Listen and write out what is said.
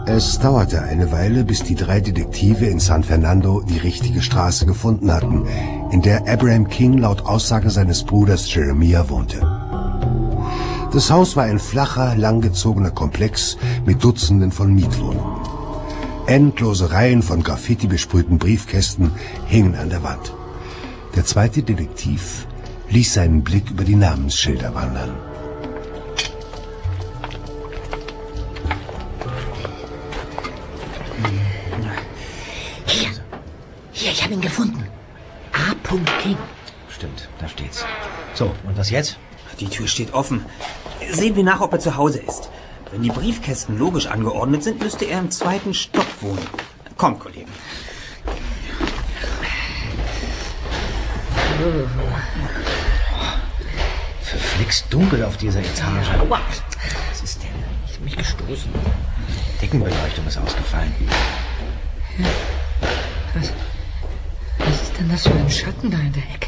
Es dauerte eine Weile, bis die 3 Detektive in San Fernando die richtige Straße gefunden hatten, in der Abraham King laut Aussage seines Bruders Jeremiah wohnte. Das Haus war ein flacher, langgezogener Komplex mit Dutzenden von Mietwohnungen. Endlose Reihen von Graffiti besprühten Briefkästen hingen an der Wand. Der 2. Detektiv ließ seinen Blick über die Namensschilder wandern. Hier, ich habe ihn gefunden. A. King. Stimmt, da steht's. So, und was jetzt? Die Tür steht offen. Sehen wir nach, ob er zu Hause ist. Wenn die Briefkästen logisch angeordnet sind, müsste er im 2. Stock wohnen. Kommt, Kollegen. Verflixt dunkel auf dieser Etage. Was ist denn? Ich habe mich gestoßen. Die Deckenbeleuchtung ist ausgefallen. Was ist denn das für ein Schatten da in der Ecke?